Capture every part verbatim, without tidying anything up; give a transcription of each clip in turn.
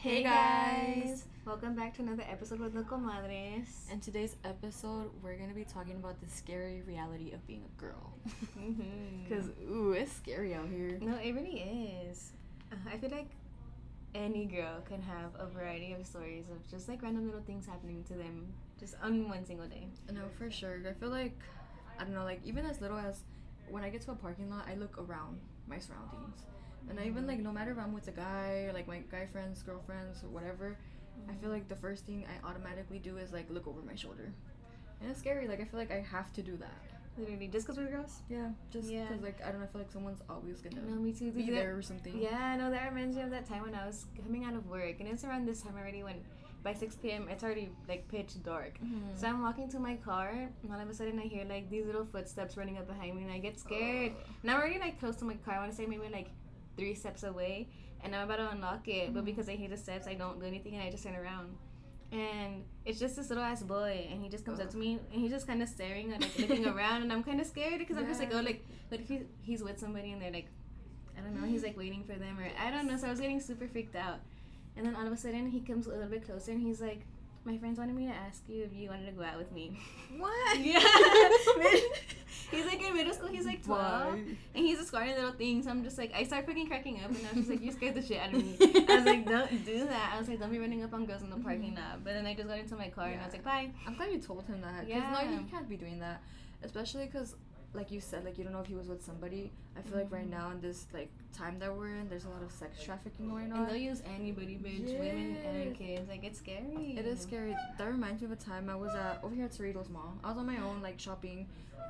Hey guys! Welcome back to another episode with the Comadres. In today's episode, we're gonna be talking about the scary reality of being a girl. Because, mm-hmm. ooh, it's scary out here. No, it really is. Uh, I feel like any girl can have a variety of stories of just like random little things happening to them just on one single day. No, for sure. I feel like, I don't know, like even as little as when I get to a parking lot, I look around my surroundings. And I even like, no matter if I'm with a guy, or like my guy friends, girlfriends, or whatever, mm-hmm. I feel like the first thing I automatically do is like look over my shoulder. And it's scary. Like, I feel like I have to do that. Literally, just because we're girls? Yeah, just because, yeah. like, I don't know, I feel like someone's always gonna no, me too. be that, there or something. Yeah, no, that reminds me of that time when I was coming out of work. And it's around this time already when by six p.m. it's already like pitch dark. Mm-hmm. So I'm walking to my car, and all of a sudden I hear like these little footsteps running up behind me, and I get scared. Uh. And I'm already like close to my car. I want to say maybe like three steps away, and I'm about to unlock it, mm-hmm. but because I hear the steps, I don't do anything, and I just turn around. And it's just this little ass boy, and he just comes uh. up to me, and he's just kind of staring and like looking around, and I'm kind of scared because yeah. I'm just like, oh, like, what if he, he's with somebody and they're like, I don't know, he's like waiting for them, or I don't know. So I was getting super freaked out. And then all of a sudden he comes a little bit closer, and he's like, my friends wanted me to ask you if you wanted to go out with me. What? Yeah. He's like in middle school, he's like twelve. Why? And he's a squirty little thing, so I'm just like, I start fucking cracking up, and I was just like, you scared the shit out of me. I was like, don't do that. I was like, don't be running up on girls in the parking lot. But then I just got into my car, yeah. and I was like, bye. I'm glad you told him that. Because yeah. no, you can't be doing that. Especially because, like you said, like, you don't know if he was with somebody. I feel mm-hmm. like right now in this, like, time that we're in, there's a lot of sex trafficking going on. And they'll use anybody, bitch, yes. women and kids. Like, it's scary. It is scary. That reminds me of a time I was at, over here at Cerritos Mall. I was on my own, like, shopping,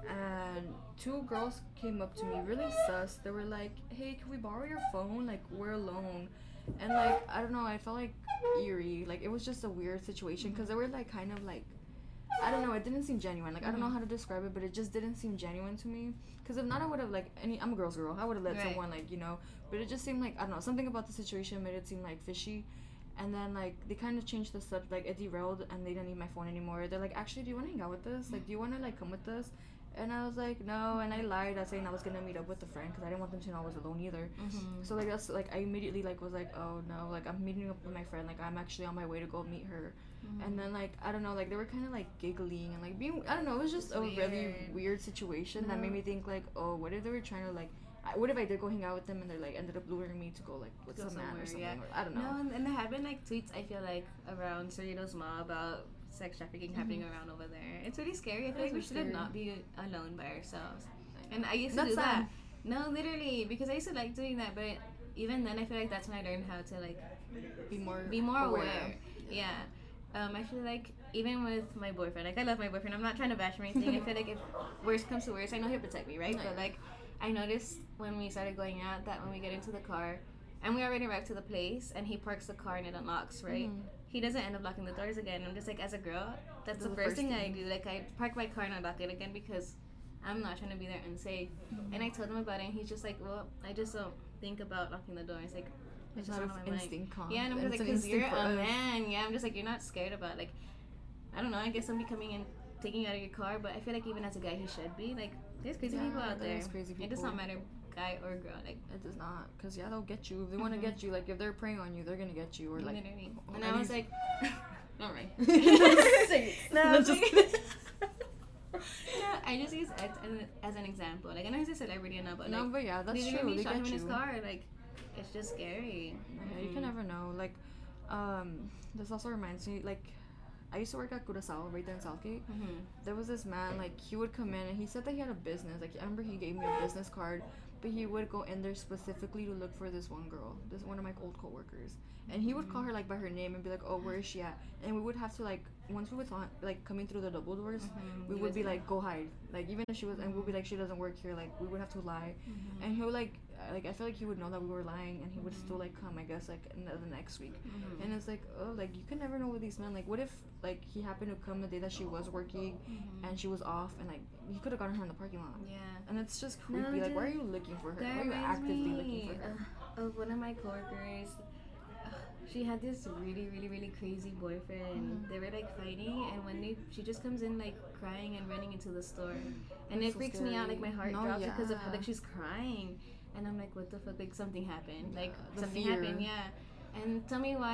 and two girls came up to me, really sus. They were like, hey, can we borrow your phone? Like, we're alone. And, like, I don't know, I felt, like, eerie. Like, it was just a weird situation, because they were, like, kind of, like, I don't know, it didn't seem genuine. Like, mm-hmm. I don't know how to describe it, but it just didn't seem genuine to me. Because if not, I would have, like, any, I'm a girl's girl. I would have let right. someone, like, you know. But it just seemed like, I don't know, something about the situation made it seem, like, fishy. And then, like, they kind of changed the subject. Like, it derailed, and they didn't need my phone anymore. They're like, actually, do you want to hang out with us? Like, do you want to, like, come with us? And I was like, no. And I lied. I was saying I was going to meet up with a friend because I didn't want them to know I was alone either. Mm-hmm. So, like, that's, like, I immediately, like, was like, oh, no. Like, I'm meeting up with my friend. Like, I'm actually on my way to go meet her. Mm-hmm. And then, like, I don't know, like, they were kind of, like, giggling and, like, being, I don't know, it was just it's a weird. really weird situation no. that made me think, like, oh, what if they were trying to, like, I, what if I did go hang out with them and they're, like, ended up luring me to go, like, with go some man or something, yeah. or, I don't know. No, and, and there have been, like, tweets, I feel like, around Cerritos Mall about sex trafficking mm-hmm. happening around over there. It's really scary. I feel like we should not be alone by ourselves. And I used to that's do sad. that. No, literally, because I used to like doing that, but even then, I feel like that's when I learned how to, like, be more, be more aware. aware. Yeah. Um, I feel like even with my boyfriend, like I love my boyfriend. I'm not trying to bash him or anything. I feel like if worst comes to worst, I know he'll protect me, right? No. But like, I noticed when we started going out that when we get into the car, and we already arrived to the place, and he parks the car and it unlocks, right? Mm-hmm. He doesn't end up locking the doors again. I'm just like, as a girl, that's the, the first, first thing, thing I do. Like I park my car and unlock it again because I'm not trying to be there unsafe. Mm-hmm. And I told him about it, and he's just like, well, I just don't think about locking the door. It's like, it's not an instinct calm. Yeah, and I'm just like, because you're a man. Yeah, I'm just like, you're not scared about, like, I don't know, I guess somebody coming in, taking you out of your car, but I feel like even as a guy, he should be. Like, there's crazy yeah, people out there. There's crazy people. It does not matter, guy or girl. Like, it does not, because, yeah, they'll get you. If they mm-hmm. want to get you, like, if they're preying on you, they're going to get you. Or, like, literally. And I was like, all right. no, I'm just kidding. Yeah, I just use X as an, as an example. Like, I know he's a celebrity and all, but, like, no, but yeah, that's true. They shot get him you. in his car, like, it's just scary. Yeah, mm-hmm. you can never know. Like, um, this also reminds me, like, I used to work at Curaçao, right there in Southgate. Mm-hmm. There was this man, like, he would come in, and he said that he had a business. Like, I remember he gave me a business card, but he would go in there specifically to look for this one girl, this one of my old coworkers. And he would call her, like, by her name and be like, oh, where is she at? And we would have to, like, once we would, like, coming through the double doors, mm-hmm. we would be like, go hide. Like, even if she was, and we'd be like, she doesn't work here, like, we would have to lie. Mm-hmm. And he would, like, like, I feel like he would know that we were lying, and he would mm-hmm. still, like, come, I guess, like, in the, the next week. Mm-hmm. And it's like, oh, like, you can never know with these men. Like, what if, like, he happened to come the day that she was working, mm-hmm. and she was off, and, like, he could have gotten her in the parking lot. Yeah. And it's just creepy. No, like, why are you looking for her? Why are you actively me looking for her? Uh, of one of my coworkers. She had this really, really, really crazy boyfriend. Mm. They were like fighting, and when they, she just comes in like crying and running into the store, and That's it so freaks scary. me out. Like my heart no, drops yeah. because of how like she's crying, and I'm like, what the fuck? Like something happened. Yeah, like the something fear. happened. Yeah. And tell me why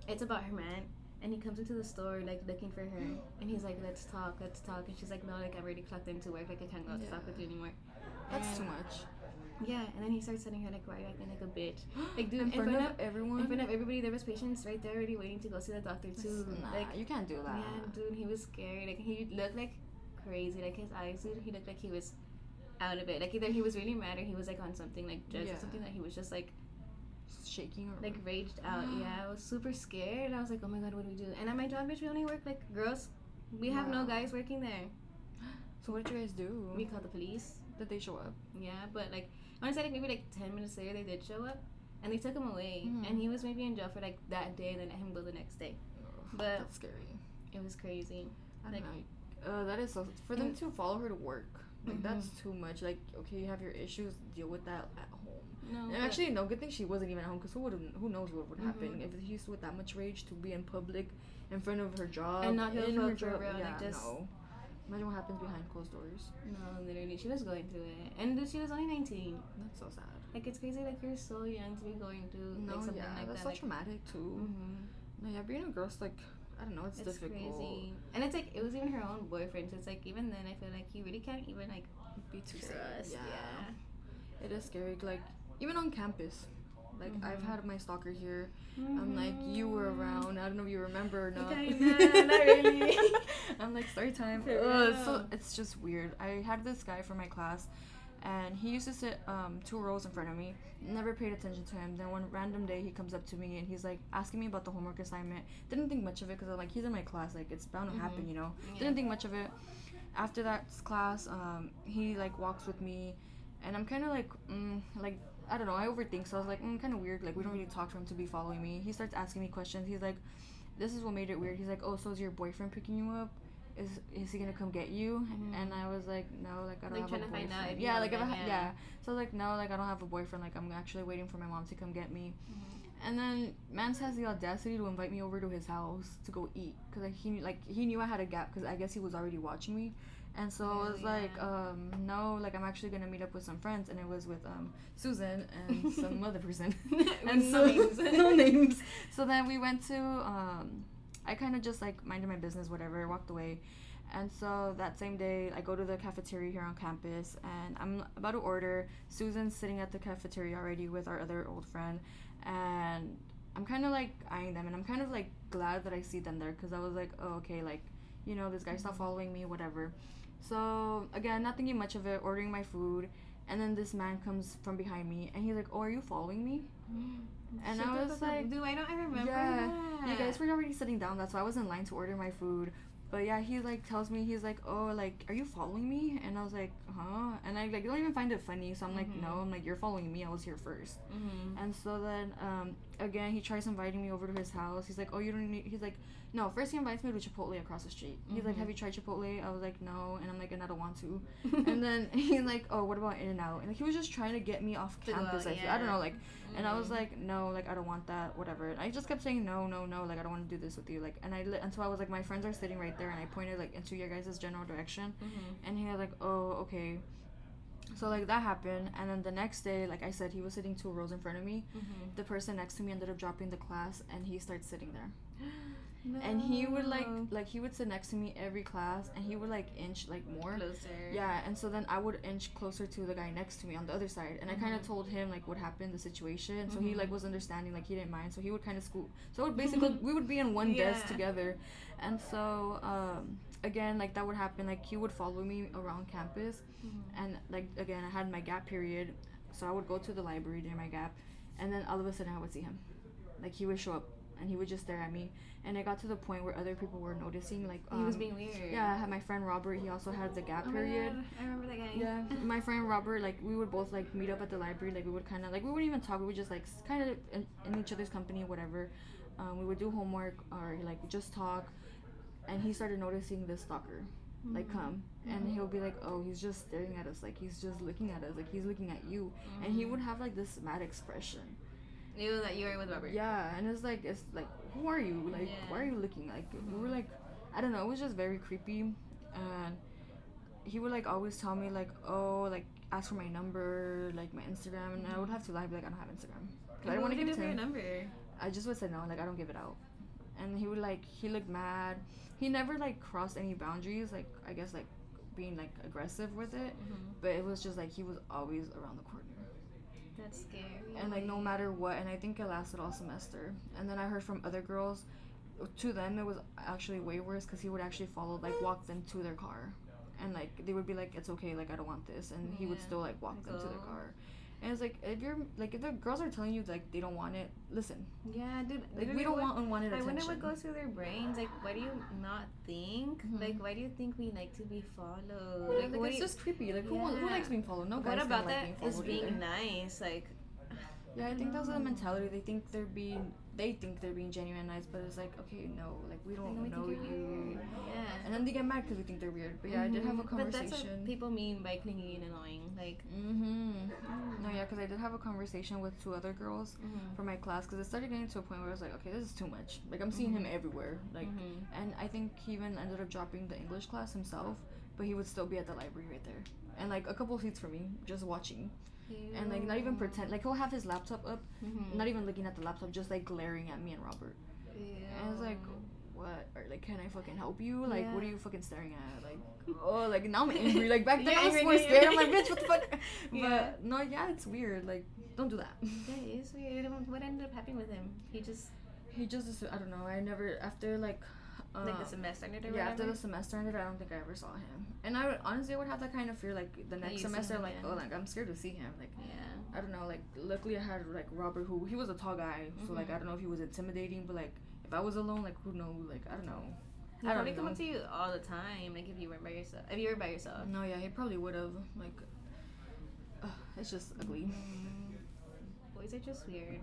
it's about her man. And he comes into the store like looking for her, and he's like, "Let's talk, let's talk." And she's like, "No, like I already clocked into work, like I can't go out to talk with you anymore." That's And too much. yeah, and then he starts telling her like, "Why are you acting like a bitch?" Like, dude, in front, in front of, of everyone. In front of everybody, there was patients right there already waiting to go see the doctor too. Nah, like, you can't do that. Yeah, dude, he was scary. Like he looked like crazy. Like his eyes, dude, he looked like he was out of it. Like either he was really mad or he was like on something like drugs Yeah. or something that he was just like shaking or like raged out. Yeah, I was super scared. I was like, oh my god, what do we do? And at my job, bitch, we only work like girls. We have Wow. no guys working there. So what did you guys do? We called the police. Did they show up? Yeah, but like I want to say like maybe like ten minutes later they did show up, and they took him away, Mhm. and he was maybe in jail for like that day, and then let him go the next day. Ugh, But that's scary. it was crazy. I Like- don't know. Uh, that is so. For them And- to follow her to work, like Mhm. that's too much. Like, okay, you have your issues, deal with that at home. No, And but- actually, no, good thing she wasn't even at home, because who would who knows what would happen Mhm. if he's with that much rage to be in public, in front of her job, And not give a in fuck her for job. real, like, Yeah, just- no. Imagine what happens behind closed doors. no, literally, she was going through it, and dude, she was only nineteen. That's so sad. Like it's crazy, like you're so young to be going through No, like something yeah, like that's that. so like, traumatic too. mhm. No, yeah, being a girl's like, I don't know, it's, It's difficult. crazy, and it's like it was even her own boyfriend. So it's like even then, I feel like you really can't even like Be too trust. safe. Yeah. It is scary. Like even on campus, like I've Mhm. had my stalker here. I'm like, you were around. I don't know if you remember or not. Kinda, not really. I'm like, story time. For Ugh, it's, so, real. it's just weird. I had this guy from my class, and he used to sit um, two rows in front of me. Never paid attention to him. Then one random day, he comes up to me and he's like asking me about the homework assignment. Didn't think much of it because I'm like, he's in my class. Like it's bound to Mhm. happen, you know. Yeah. Didn't think much of it. After that class, um, he like walks with me, and I'm kind of like, mm, like. I don't know, I overthink, so I was like, mm, kind of weird, like, we don't really talk for him to be following me. He starts asking me questions. He's like, this is what made it weird. He's like, oh, so is your boyfriend picking you up? Is is he gonna come get you? Mhm. And I was like, no, like, I don't Like, have trying a to boyfriend. find out if you yeah, have like, if I one, ha- yeah. yeah. So I was like, no, like, I don't have a boyfriend. Like, I'm actually waiting for my mom to come get me. Mhm. And then Mance has the audacity to invite me over to his house to go eat, because like, he, knew- like, he knew I had a gap, because I guess he was already watching me. And so I was Oh, like, yeah. um, no, like I'm actually gonna meet up with some friends, and it was with um Susan and some other person, and No so names. no names. So then we went to um, I kind of just like minded my business, whatever, walked away, and so that same day I go to the cafeteria here on campus, and I'm about to order. Susan's sitting at the cafeteria already with our other old friend, and I'm kind of like eyeing them, and I'm kind of like glad that I see them there, because I was like, oh, okay, like, you know, this guy stopped following me, whatever. So again, not thinking much of it, ordering my food, and then this man comes from behind me, and he's like, oh, are you following me? And Shut I the was fuck up. like, dude, I don't I remember yeah, that. you guys were already sitting down, that's why I was in line to order my food. But yeah, he like tells me, he's like, oh, like, are you following me? And I was like, huh? And I like don't even find it funny, so I'm like, Mhm. no, I'm like, you're following me, I was here first. Mhm. And so then um again, he tries inviting me over to his house. He's like, oh, you don't need, he's like, no, first he invites me to Chipotle across the street. He's like, Mhm. have you tried Chipotle? I was like, no. And I'm like, and I don't want to. And then he's like, oh, what about In-N-Out? And like, he was just trying to get me off To go campus. out, I, feel. I don't yeah. know, like, and I was Mhm. like, no, like, I don't want that, whatever. And I just kept saying, no, no, no, like, I don't want to do this with you. Like, and I, li- until I was like, my friends are sitting right there, and I pointed, like, into your guys' general direction. Mhm. And he was like, oh, okay. So, like, that happened. And then the next day, like I said, he was sitting two rows in front of me. Mhm. The person next to me ended up dropping the class, and he starts sitting there. And he would like No. like he would sit next to me every class, and he would like inch like more. Closer. Yeah, and so then I would inch closer to the guy next to me on the other side, and I kind of Mhm. told him like what happened, the situation. So he Mhm. like was understanding, like he didn't mind. So he would kind of scoot. So it would basically we would be in one desk Yeah. together, and so um again like that would happen. Like he would follow me around campus, Mhm. and like again I had my gap period, so I would go to the library during my gap, and then all of a sudden I would see him, like he would show up, and he would just stare at me. And it got to the point where other people were noticing, like um, He was being weird. yeah, I had my friend Robert. He also had the gap Oh my period. God, I remember that guy. Yeah, my friend Robert, like we would both like meet up at the library. Like we would kind of like we wouldn't even talk. We would just like kind of in, in each other's company, whatever. Um, we would do homework or like just talk. And he started noticing this stalker, like Mhm. come, and Mhm. he'll be like, oh, he's just staring at us, like he's just looking at us, like he's looking at you, and he Mhm. would have like this mad expression. Knew that you were with Robert. Yeah, and it's like it's like who are you? Like Yeah. why are you looking? Like we were like I don't know, it was just very creepy. And he would like always tell me like, oh, like ask for my number, like my Instagram, and I would have to lie, be like I don't have Instagram. 'Cause I What don't want to would give you it do to for your him. number? I just would say no, like I don't give it out. and he would like he looked mad. He never like crossed any boundaries, like I guess like being like aggressive with it, Mm-hmm. but it was just like he was always around the corner. That's scary. And like no matter what, and I think it lasted all semester. And then I heard from other girls, to them it was actually way worse because he would actually follow, like walk them to their car, and like they would be like, it's okay, like I don't want this, and he would Yeah. still like walk them to their Go. car. And it's like, if you're like, if the girls are telling you like they don't want it, listen. Yeah, dude. Like literally we don't what- want unwanted I attention. wonder what goes through their brains. Like, why do you not think? Mhm. Like, why do you think we like to be followed? Like, Like, like, what it's do you, just creepy. Like who, who Yeah. likes being followed? No guys what gonna about like that being is followed being either. nice? Like, Yeah, I think that's the No. mentality. They think they're being, they think they're being genuine and nice, but it's like, okay, no, like we don't I know we know think you're you. weird. Yeah. And then they get mad because we think they're weird. But yeah, I did have a Mhm. But that's conversation. what people mean by clingy and annoying. Like, Mm-hmm. No, yeah, because I did have a conversation with two other girls mhm. from my class because it started getting to a point where I was like, okay, this is too much. Like, I'm seeing him everywhere. Like, Mhm. and I think he even ended up dropping the English class himself, but he would still be at the library right there. And, like, a couple seats for me, just watching. And, like, not even pretend. Like, he'll have his laptop up, Mhm. not even looking at the laptop, just, like, glaring at me and Robert. Ew. And I was like, what? Or, like, can I fucking help you? Like, what are Yeah. you fucking staring at? Like, oh, like, now I'm angry. Like, back then You're I was angry, more you're scared. I'm like, angry. bitch, what the fuck? Yeah. But, no, yeah, it's weird. Like, don't do that. That is weird. What ended up happening with him? He just He just, I don't know, I never, after, like, uh, like the semester ended or yeah, after whatever? the semester ended, I don't think I ever saw him. And I would, honestly, I would have that kind of fear, like, the you next see semester, him like, again. oh, like, I'm scared to see him. Like, Yeah. I don't know, like, luckily I had, like, Robert, who, he was a tall guy, so, like, Mhm. I don't know if he was intimidating, but, like, if I was alone, like, who knows, like, I don't know. He I don't probably come know. up to you all the time, like if you were by yourself. If you were by yourself. No, yeah, he probably would have, like, uh, it's just ugly. Mm. Boys are just weird.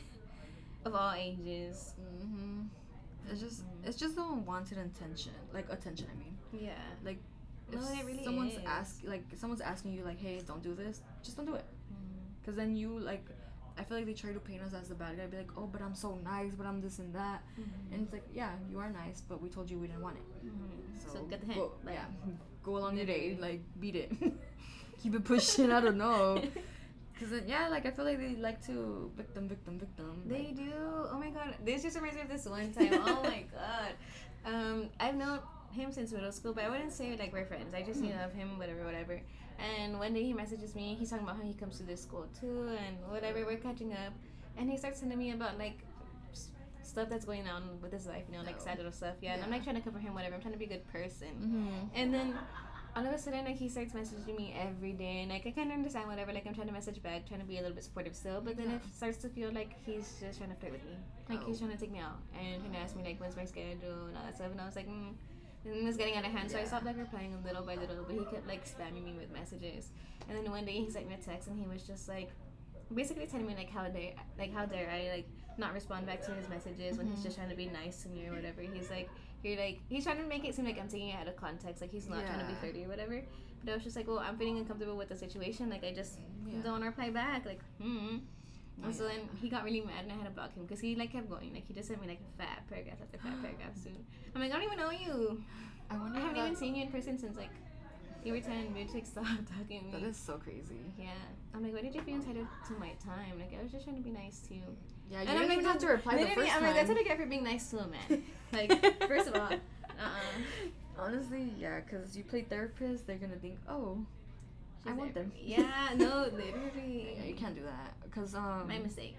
Of all ages. Mm-hmm. It's just, Mhm. it's just the unwanted attention, like, attention, I mean. Yeah. Like, No, if it really someone's is. ask like someone's asking you like, hey, don't do this, just don't do it. Mm. Because then you like, I feel like they try to paint us as the bad guy, be like, oh, but I'm so nice, but I'm this and that, Mhm. and it's like, yeah, you are nice, but we told you we didn't want it. Mhm. So, So get the hint. Go, like, yeah, go along your day, literally. like beat it, keep it pushing. I don't know. Cause then, yeah, like I feel like they like to victim, victim, victim. They like, do. Oh my god. This just reminds me of this one time. Oh my god. Um, I've known him since middle school, but I wouldn't say like we're friends. I just knew of him, whatever, whatever. And one day he messages me. He's talking about how he comes to this school too, and whatever. We're catching up, and he starts sending me about like s- stuff that's going on with his life, you know, like Oh. sad little stuff. Yeah, and I'm Yeah. like trying to cover him, whatever. I'm trying to be a good person. Mhm. And then all of a sudden, like, he starts messaging me every day, and like I kind of understand whatever. Like, I'm trying to message back, trying to be a little bit supportive still, but then Yeah. it starts to feel like he's just trying to flirt with me. Like, he's Oh. trying to take me out and trying to ask me like when's my schedule and all that stuff. And I was like, mm. And it was getting out of hand, so I Yeah. stopped like replying little by little. But he kept like spamming me with messages. And then one day he sent me a text, and he was just like, basically telling me like how dare, like how dare I like not respond back to his messages when he's Mhm. just trying to be nice to me or whatever. He's like, you're like, he's trying to make it seem like I'm taking it out of context, like he's not trying to be Yeah. flirty or whatever. But I was just like, well, I'm feeling uncomfortable with the situation. Like I just Yeah. don't reply back. Like, hmm. Oh, And so yeah. then he got really mad, and I had to block him because he like kept going. Like he just sent me like fat paragraph after fat paragraph soon. I'm like, I don't even know you. I wonder. I if haven't that, even seen you in person since like you were telling me to like, stop talking to That me. is so crazy. Yeah. I'm like, why did you feel entitled to my time? Like I was just trying to be nice to you. Yeah, you And I'm didn't like, even have to reply the literally, first I'm time. like, that's what I get for being nice to a man. Like, first of all, uh-uh. Honestly, yeah, because you play therapist, they're gonna think, oh, I She's want there. them. Yeah, no, literally. Yeah, you can't do that, because um. My mistake.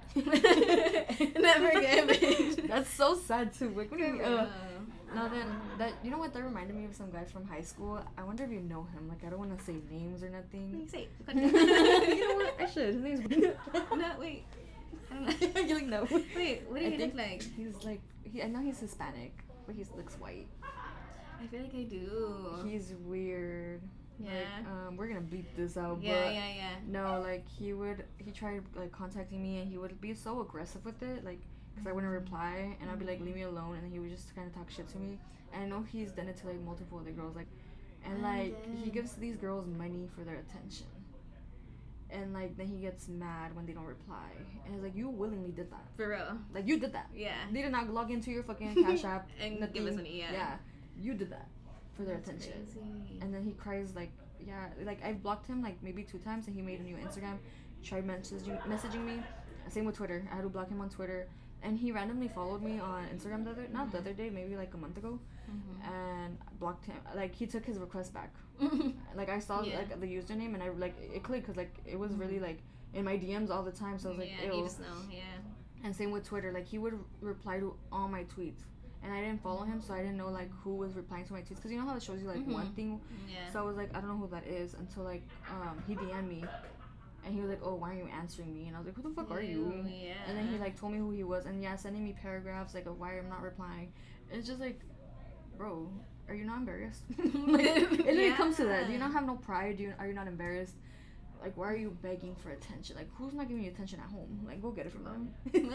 Never again, bitch. That's so sad too. Like, what do you mean? Uh, Uh, now then, that you know what? That reminded me of some guy from high school. I wonder if you know him. Like, I don't want to say names or nothing. you say. You know what? I should. His name's. No, wait. I don't know. You're like no. Wait, what do I you think look like? He's like he. I know he's Hispanic, but he looks white. I feel like I do. He's weird. Yeah. Like, um, we're gonna bleep this out. Yeah, but yeah, yeah. No, like he would. He tried like contacting me, and he would be so aggressive with it, like. Cause I wouldn't reply, and I'd be like, "Leave me alone," and then he would just kind of talk shit to me. And I know he's done it to like multiple other girls, like, and And like he then- gives these girls money for their attention. And like then he gets mad when they don't reply, and it's like, you willingly did that. For real. Like you did that. Yeah. They did not log into your fucking Cash App And nothing. give us money, yeah. Yeah, you did that for their That's attention. crazy. And then he cries like, yeah, like I've blocked him like maybe two times, and he made a new Instagram, tried messaging messaging me. Same with Twitter. I had to block him on Twitter. and he randomly followed me on Instagram the other not the other day, maybe like a month ago, Mm-hmm. and blocked him. Like he took his request back. Like I saw Yeah. like the username, and I like it clicked because like it was really Mhm. like in my D Ms all the time. So I was like, yeah, ew. you just know, yeah. And same with Twitter. Like he would reply to all my tweets, and I didn't follow him, so I didn't know like who was replying to my tweets. Cause you know how it shows you like Mhm. one thing. Yeah. So I was like, I don't know who that is until like um he D M'd me, and he was like, oh, why aren't you answering me? And I was like, who the fuck are you? Ew, yeah. And then he like told me who he was, and yeah, sending me paragraphs like of why I'm not replying. And it's just like, bro, are you not embarrassed? Like, it really comes to that. Do you not have no pride? Do you are you not embarrassed? Like, why are you begging for attention? Like, who's not giving you attention at home? Like, go get it from them.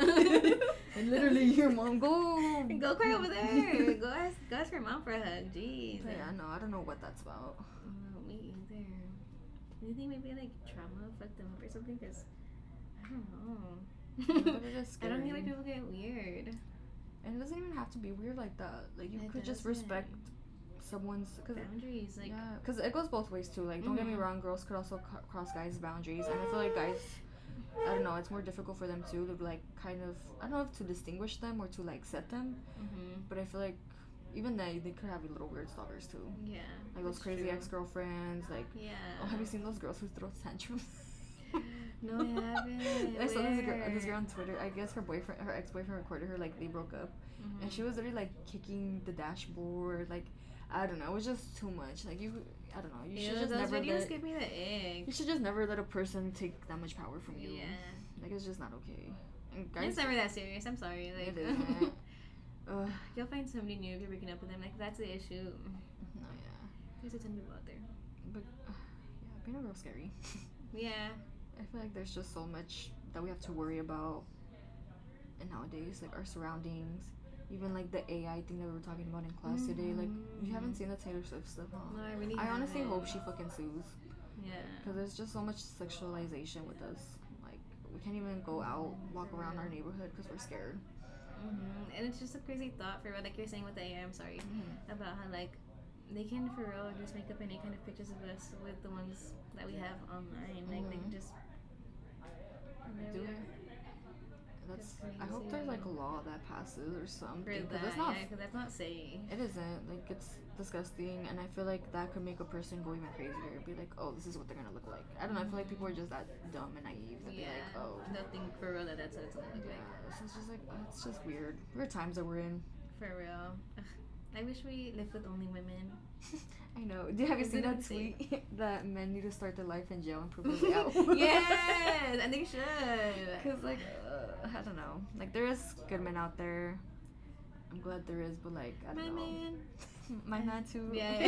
And literally, your mom, go. Go cry over there. Go ask, go ask your mom for a hug. Jeez. But yeah, no, I don't know what that's about. Uh, me either. Do you think maybe like trauma fucked them up or something? Cause I don't know. But it is I don't scary. think like people get weird. And it doesn't even have to be weird like that. Like, you It could just doesn't. respect someone's. Cause Boundaries, like. yeah, because it goes both ways too. Like, don't get me Mhm. wrong, girls could also c- cross guys' boundaries, and I feel like guys, I don't know, it's more difficult for them too to like kind of, I don't know if to distinguish them or to like set them, Mm-hmm. but I feel like even they they could have little weird stalkers too, Yeah. like those that's crazy true. ex girlfriends. Like, Yeah. oh, have you seen those girls who throw tantrums? No, I haven't. I saw this girl, this Where? girl on Twitter. I guess her boyfriend, her ex boyfriend, recorded her like they broke up, Mhm. and she was literally like kicking the dashboard. Like, I don't know, it was just too much. Like you, I don't know, you Ew, should just those never videos let. give me the ick. You should just never let a person take that much power from you. Yeah. Like, it's just not okay. And guys, It's never that serious. I'm sorry. Like, it isn't. Ugh. you'll find somebody new if you're breaking up with them. Like, that's the issue. No, yeah. There's a ton of people out there. But, uh, yeah, being a girl's scary. Yeah. I feel like there's just so much that we have to worry about. And nowadays, like, our surroundings. Even, like, the A I thing that we were talking about in class today. Like, you haven't seen the Taylor Swift stuff, huh? No, I really I honestly haven't. hope she fucking sues. Yeah. Because there's just so much sexualization with us. Like, we can't even go out, walk around our neighborhood because we're scared. Mm-hmm. And it's just a crazy thought for real. Like you're saying with the A I, I'm sorry. About how, like, they can for real just make up any kind of pictures of us with the ones that we have online. Like, they can Mhm. just. Do it. That's. That's I hope crazy. there's like a law that passes or For something. that, Because that's not. yeah, because that's not safe. It isn't. Like, it's disgusting, and I feel like that could make a person go even crazier. Be like, oh, this is what they're gonna look like. I don't know. I feel like people are just that dumb and naive. That Yeah. be like, oh. They'll think for real that that's what it's gonna look Yeah. like. So it's just like, uh, it's just weird. Weird times that we're in. For real. Ugh. I wish we lived with only women. I know. Do have you Isn't seen that it insane? tweet that men need to start their life in jail and prove their way out? Yes, and they should. Cause like uh, I don't know, like there is good men out there. I'm glad there is, but like I don't My know. man. My man too. Yeah.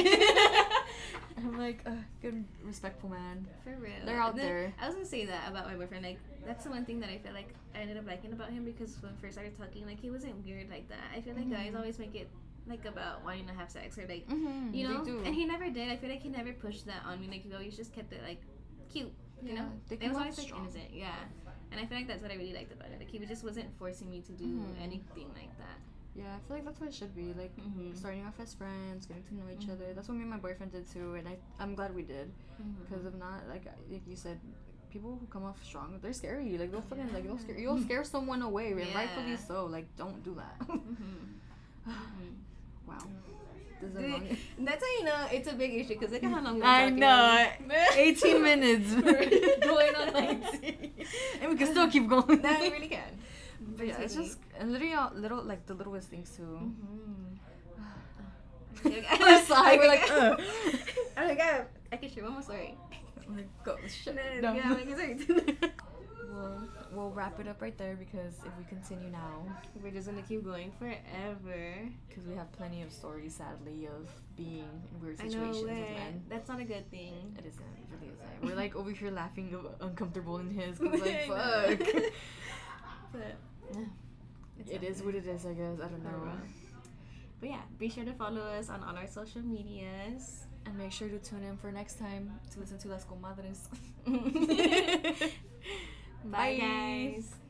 I'm like a good, respectful man. For real. They're out And then there. I was gonna say that about my boyfriend. Like, that's the one thing that I feel like I ended up liking about him because when we first started talking, like, he wasn't weird like that. I feel like guys Mhm. always make it like about wanting to have sex or like, Mm-hmm, you know. they do. And he never did. I feel like he never pushed that on me. Like, he always just kept it like cute. You Yeah, know, they it come was out always like strong. innocent. Yeah. And I feel like that's what I really liked about it. Like, he just wasn't forcing me to do Mhm. anything like that. Yeah, I feel like that's what it should be. Like Mm-hmm. starting off as friends, getting to know each Mhm. other. That's what me and my boyfriend did too, and I I'm glad we did. Mm-hmm. Because if not, like like you said, people who come off strong, they're scary. Like they'll fucking like they'll scare you'll scare someone away, and rightfully Yeah. so. Like don't do that. Mm-hmm. Wow. This is a Dude, long. That's how you know it's a big issue because look at how long we're I talking. know. eighteen minutes. Going on nineteen. And we can still keep going. No, we really can. But yeah, it's just and literally all, little like the littlest things too. Mm-hmm. We're sorry. We're like, uh. I'm like, I, I can share one more story. Like, go shit. No, No. yeah, like, sorry. We'll we'll wrap it up right there because if we continue now, We're just gonna keep going forever. because we have plenty of stories, sadly, of being in weird I know, situations with right? men. That's not a good thing. It isn't. It really isn't. We're like over here laughing of uncomfortable in his. 'Cause like I know. fuck. But it's It out is there. what it is. I guess I don't know. For real. But yeah, be sure to follow us on all our social medias. And make sure to tune in for next time to listen to Las Comadres. Bye, guys.